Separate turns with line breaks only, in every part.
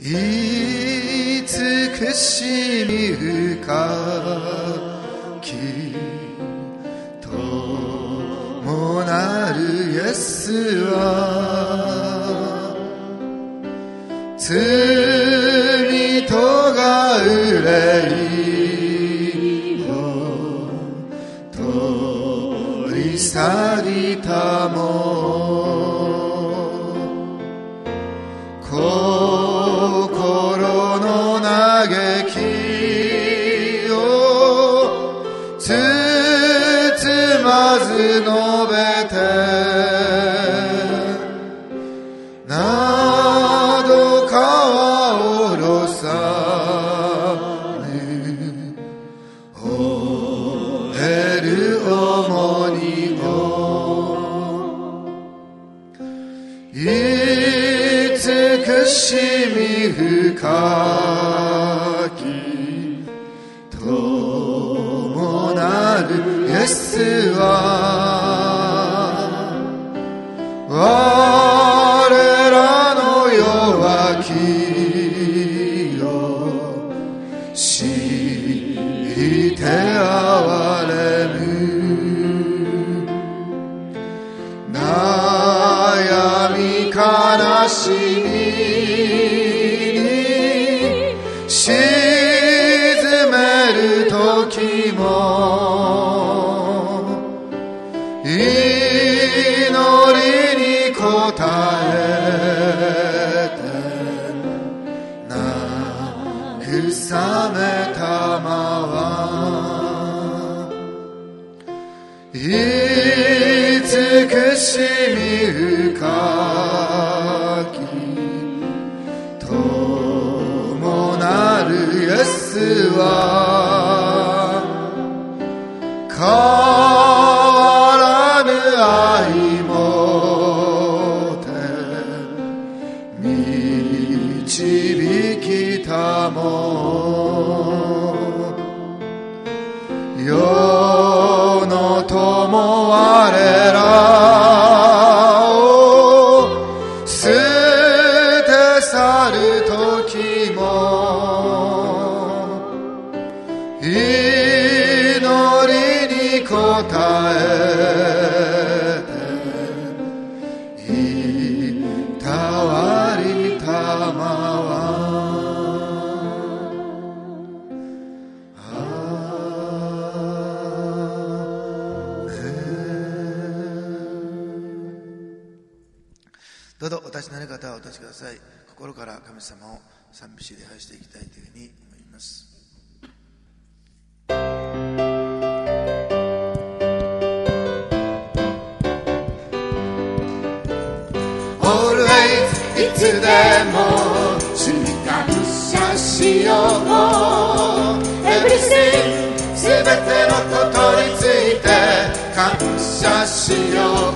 慈しみ深き友なるイエスは罪とが憂いを取り去りたも心の嘆きをつつまず述べてなど川を下ろさぬ終える重荷を慈しみ深き友なるイエスは我らの弱きを知って憐れむ悩み悲しみ沈める時も祈りに応えて慰めたまは慈しみ深き友なるイエスは変わらぬ愛もて導きたも世の友我らを捨て去る時も祈りに応えていたわりたまはどうぞお立ちになる方はお立ちください。心から神様を賛美し礼拝していきたいというふうに思います。
Always いつでも主に感謝しよう Everything すべてのことについて感謝しよう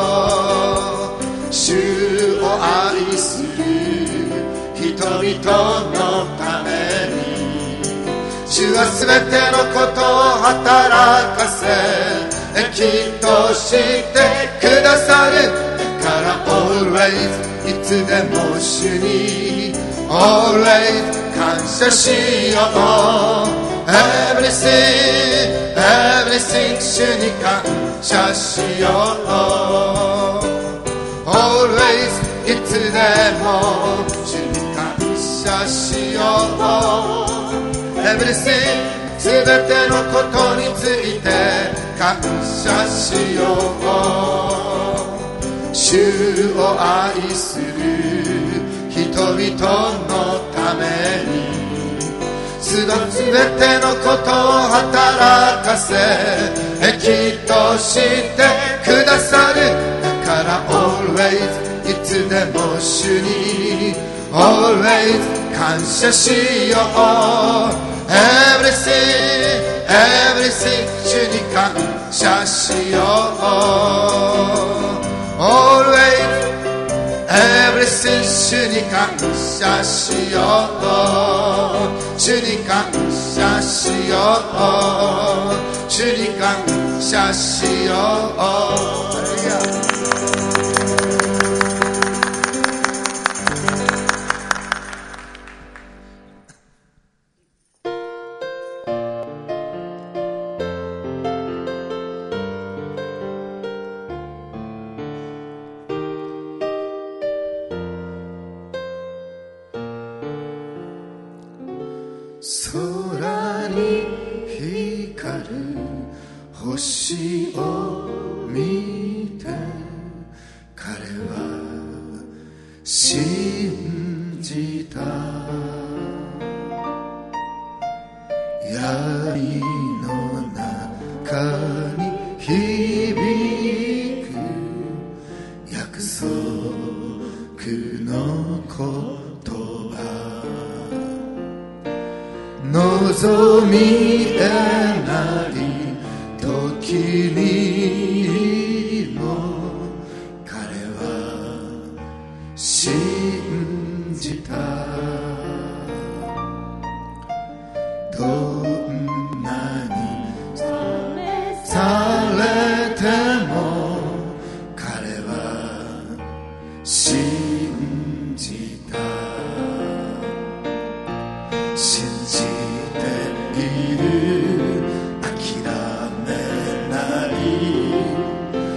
主を愛する人々のために主はすべてのことを働かせきっとしてくださるから Always いつでも主に Always 感謝しよう Everything 主に感謝しよう Always いつでも主に感謝しよう Everything すべてのことについて感謝しよう主を愛する人々のためにすべてのことを働かせきっとしてくださるだから Always いつでも主に Always 感謝しよう Everything 主に感謝しよう Always Everything 主に感謝しよう主に感謝しよう主に感謝しよう空に光る星を見て彼は信じた。闇の中に響く約束の言葉、望み得ない時にも彼は信じた。どんなにされても彼は信じた。信じている、諦めない、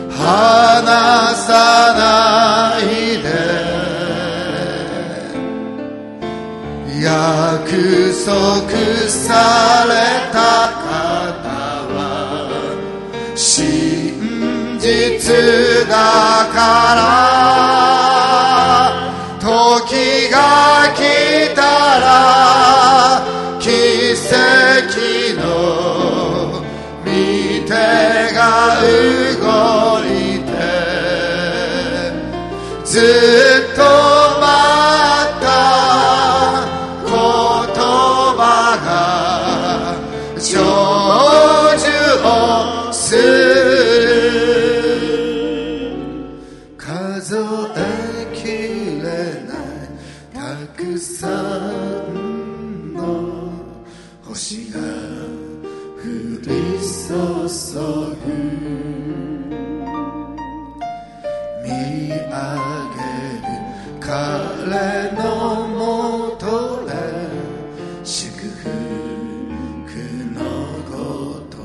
離さないで。約束された方は真実だから、時が来たら奇跡の御手が動いて、ずっと待った言葉が成就をする。数えきれないたくさんの星が降り注ぐ。見上げる彼のもとへ祝福の言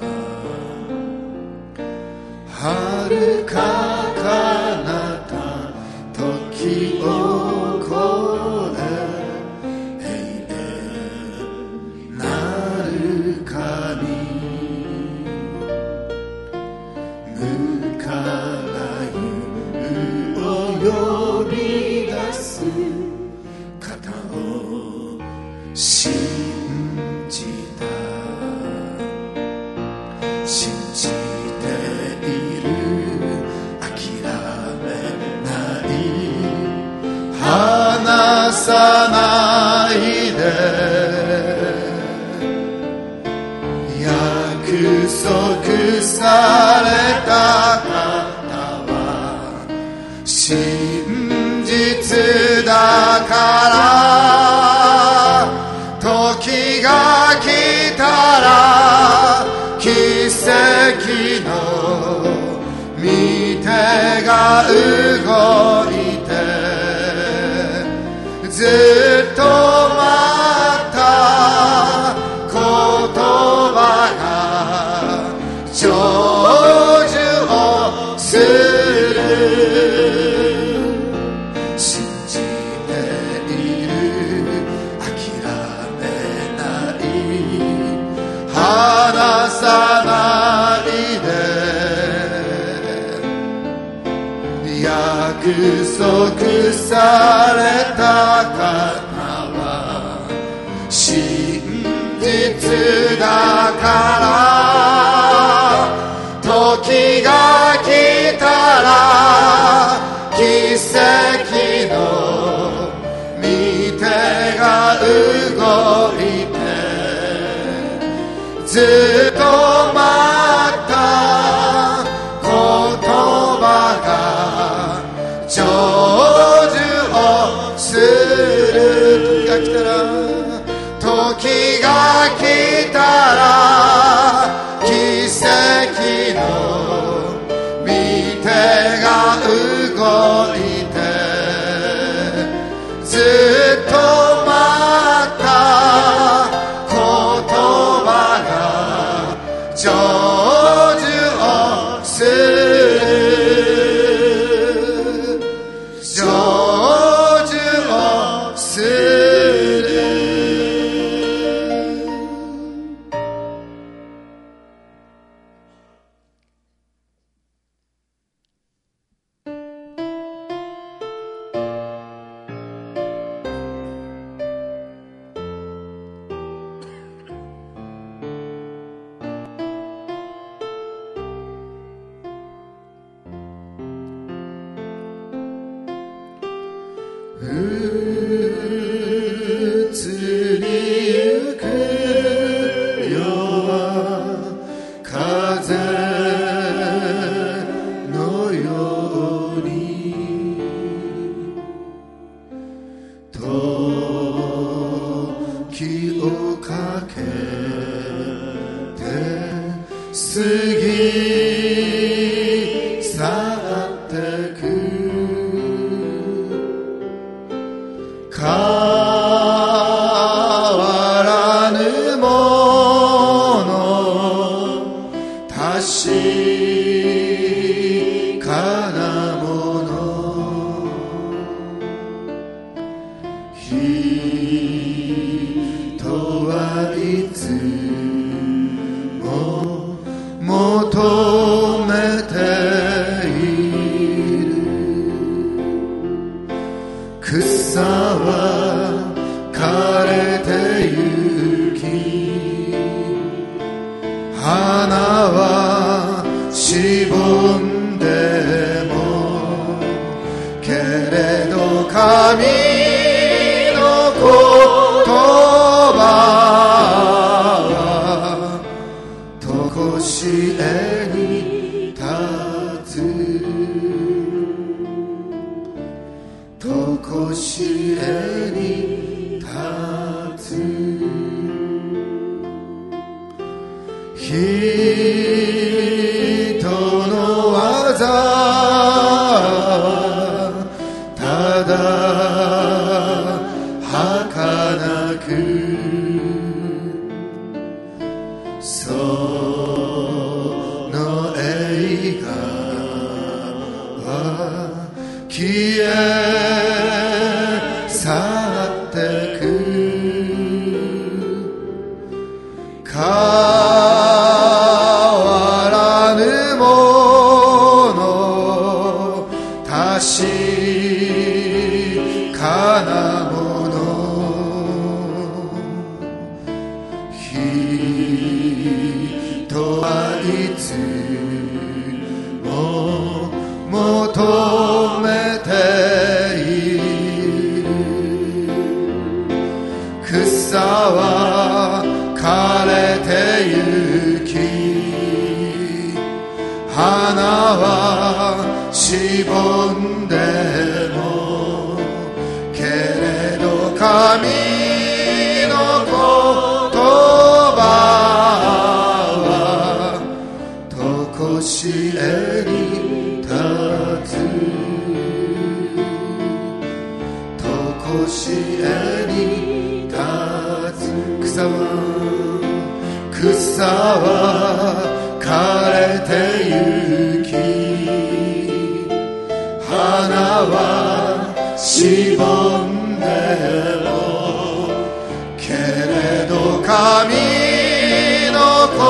葉、遥か彼方時を越え永遠なる神、無から有を呼び出す方を信じた。信じている、諦めない、離さないで。約束された方は真実だから、時が来たら奇跡の御手が動いて、ずっと待った言葉が成就をする。信じている、諦めない、離さないで。約束された方は真実だから、時が来たら奇跡の御手が動いて、ずっと待った言葉が成就をする。時が来たら、時が来たら奇跡の御手が動いて、ずっと待った言葉が移りゆく夜は風のように時をかけて過ぎ去ってく変わらぬもの確かなもの人はいつも求めている草は枯れてゆき花はしぼんでもけれど神の言葉はとこしえに立つとこしえに立つ人の技ただ儚くその栄華は消え去ってく変わらぬもの確かなもの人はいつも求めている草は枯れてゆき花はしぼんでもけれど神の言葉はとこしえに立つとこしえに立つ草は枯れてゆき花はしぼんでもけれど神の言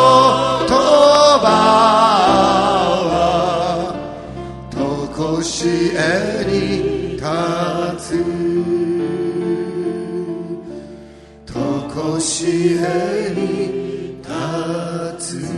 葉はとこしえに立つとこしえに立つ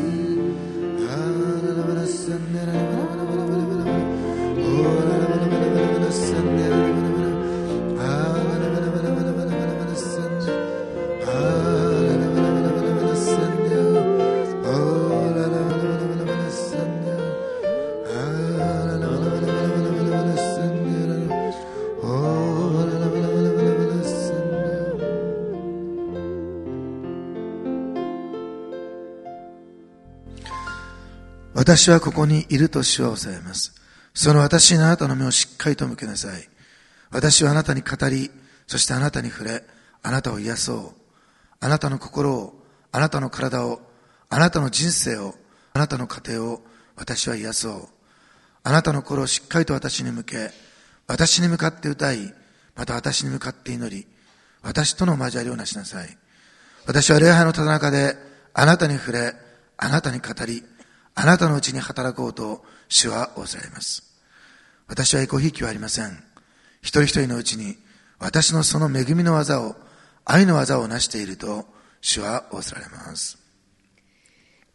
私はここにいると主はおさえます。その私にあなたの目をしっかりと向けなさい。私はあなたに語り、そしてあなたに触れ、あなたを癒そう。あなたの心を、あなたの体を、あなたの人生を、あなたの家庭を私は癒そう。あなたの心をしっかりと私に向け、私に向かって歌い、また私に向かって祈り、私との交わりをなしなさい。私は礼拝のただ中であなたに触れ、あなたに語り、あなたのうちに働こうと主は仰せられます。私はエコひいきはありません。一人一人のうちに私のその恵みの技を、愛の技を成していると主は仰せられます。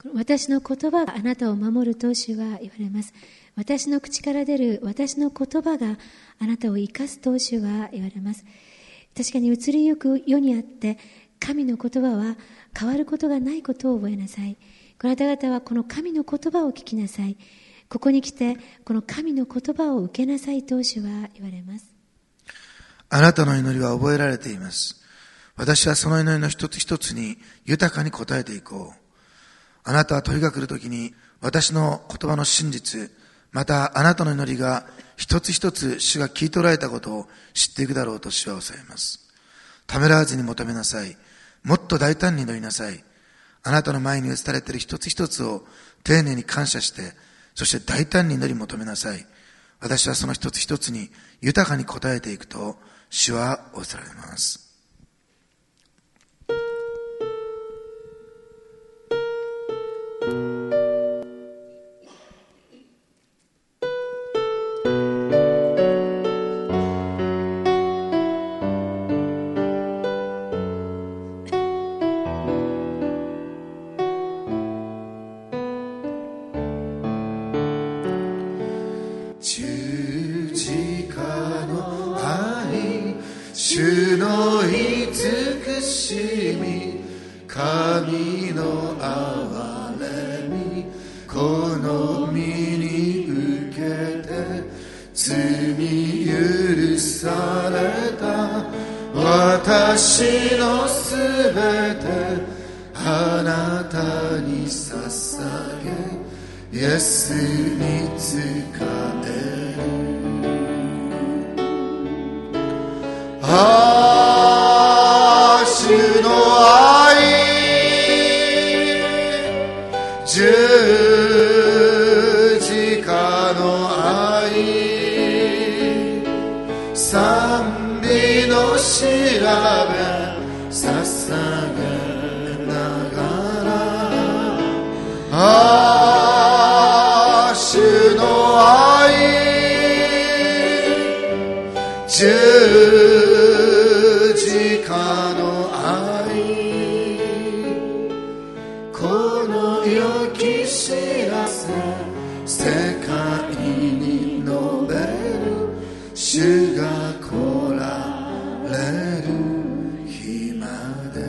私の言葉があなたを守ると主は言われます。私の口から出る私の言葉があなたを生かすと主は言われます。確かに移りゆく世にあって神の言葉は変わることがないことを覚えなさい。こなた方はこの神の言葉を聞きなさい。ここに来てこの神の言葉を受けなさいと主は言われます。
あなたの祈りは覚えられています。私はその祈りの一つ一つに豊かに応えていこう。あなたは問いが来るときに私の言葉の真実、またあなたの祈りが一つ一つ主が聞いておられたことを知っていくだろうと主はおっしゃいます。ためらわずに求めなさい。もっと大胆に祈りなさい。あなたの前に移されている一つ一つを丁寧に感謝して、そして大胆に祈り求めなさい。私はその一つ一つに豊かに応えていくと主はおっしゃられます。
主の慈しみ、神の憐れみ、この身に受けて罪許された。私のすべてあなたに捧げ、イエスに仕える。主の愛、十字架の愛、賛美の調べ捧げながら、主の愛、十字架の愛、この良き知らせ世界に述べる。主が来られる日まで、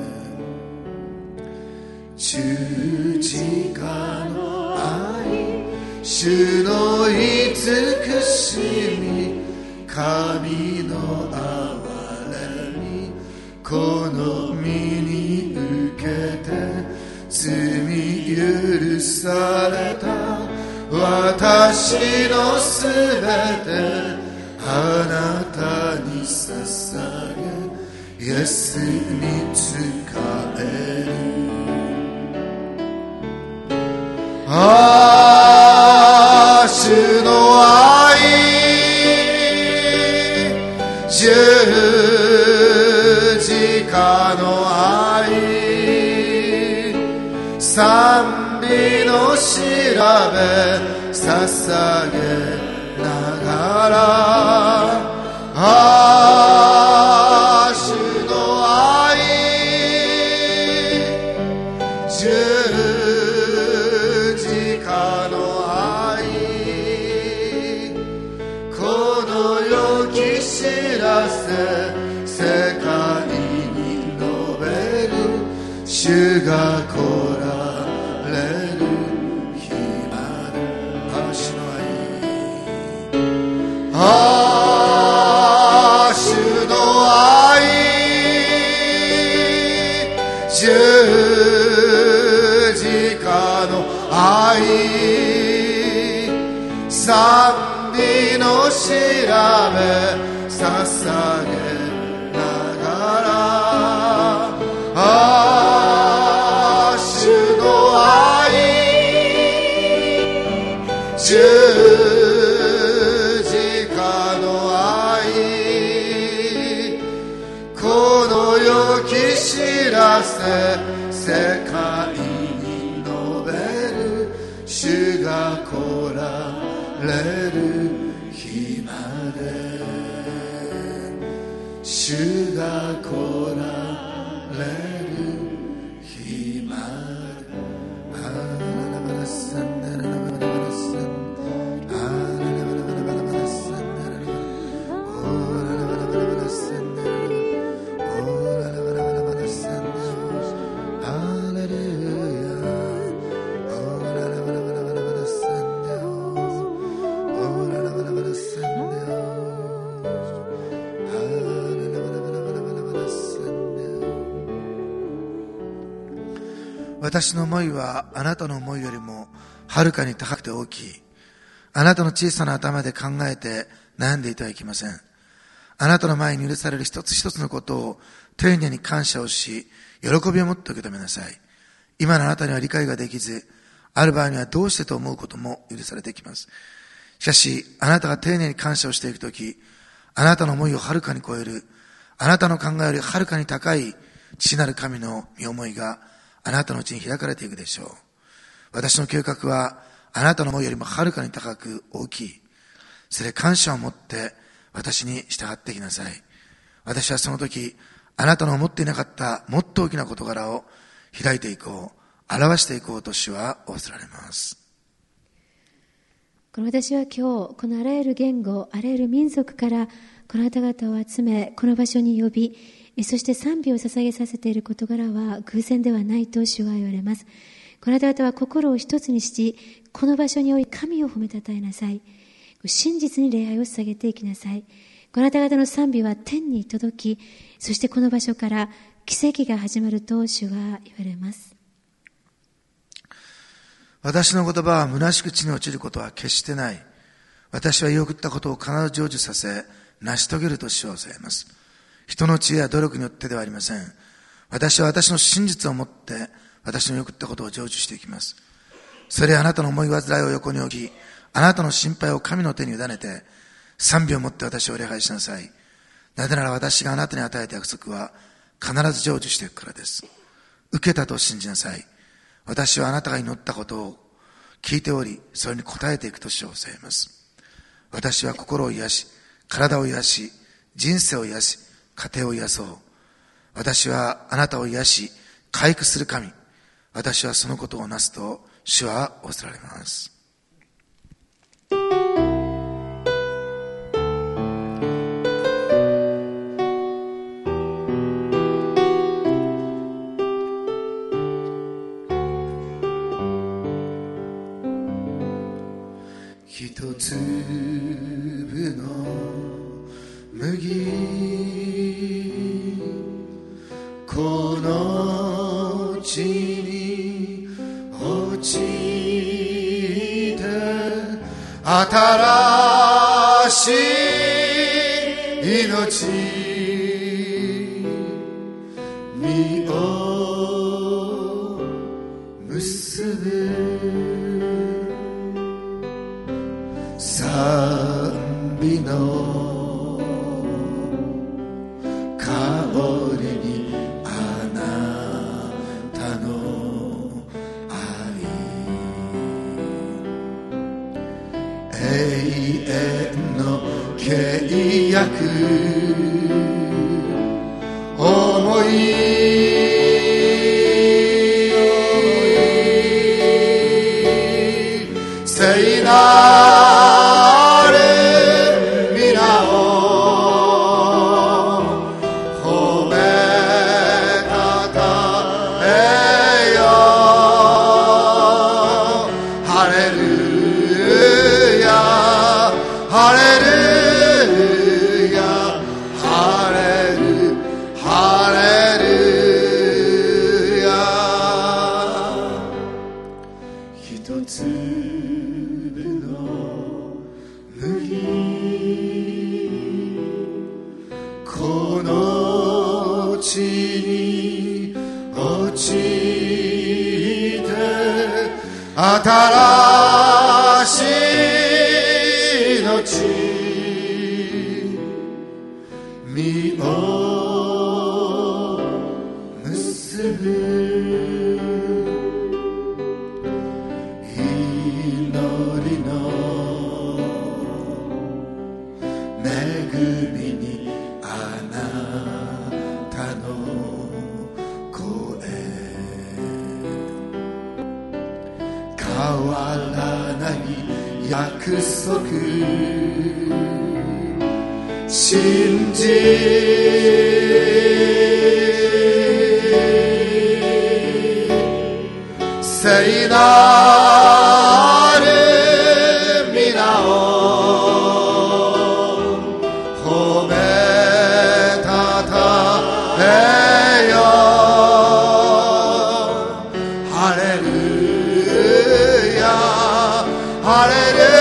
十字架の愛、主の慈しみ、神の憐れみ、この身に受けて罪許された。私のすべてあなたに捧げ、イエスに仕える。主の愛、十字架の愛、賛美の調べ捧げながら、主の愛、十字架の愛、この良き知らせ世界に述べる。主が来られる日まで、主の愛、主の愛、十字架の愛、賛美の調べ捧げながら、主の愛、十字架の愛、この良き知らせ世界に述べる。主が来られる日まで、主が来られる日まで。
私の思いはあなたの思いよりもはるかに高くて大きい。あなたの小さな頭で考えて悩んでいてはいけません。あなたの前に許される一つ一つのことを丁寧に感謝をし、喜びを持って受け止めなさい。今のあなたには理解ができず、ある場合にはどうしてと思うことも許されてきます。しかし、あなたが丁寧に感謝をしていくとき、あなたの思いをはるかに超える、あなたの考えよりはるかに高い父なる神の御思いがあなたのうちに開かれていくでしょう。私の計画はあなたの思いよりもはるかに高く大きい。それ感謝を持って私に従っていきなさい。私はその時、あなたの思っていなかったもっと大きな事柄を開いていこう、表していこうと主は仰せられます。
この私は今日、このあらゆる言語、あらゆる民族からこの方々を集め、この場所に呼び、そして賛美を捧げさせている事柄は偶然ではないと主は言われます。この方々は心を一つにし、この場所において神を褒めたたえなさい。真実に礼拝を捧げていきなさい。この方々の賛美は天に届き、そしてこの場所から奇跡が始まると主は言われます。
私の言葉は虚しく地に落ちることは決してない。私は言い送ったことを必ず成就させ、成し遂げると主は教えます。人の知恵や努力によってではありません。私は私の真実をもって私の言い送ったことを成就していきます。それはあなたの思い煩いを横に置き、あなたの心配を神の手に委ねて、賛美をもって私を礼拝しなさい。なぜなら私があなたに与えた約束は必ず成就していくからです。受けたと信じなさい。私はあなたが祈ったことを聞いており、それに応えていくと主は教えます。私は心を癒し、体を癒し、人生を癒し、家庭を癒そう。私はあなたを癒し、回復する神。私はそのことをなすと主は仰せられます。
一粒の麦、この地に落ちて新しい命、実を結ぶ。賛美の香りにあなたの愛、永遠の契約、思い聖なる皆を褒めたたえよ。ハレルヤハレルヤハレルハレルヤ。一つこの地に落ちて新しい命、実を結ぶ。祈りの恵みにあなたの声、変わらない約束、信じ聖なる皆を褒めたたえよ。ハハレル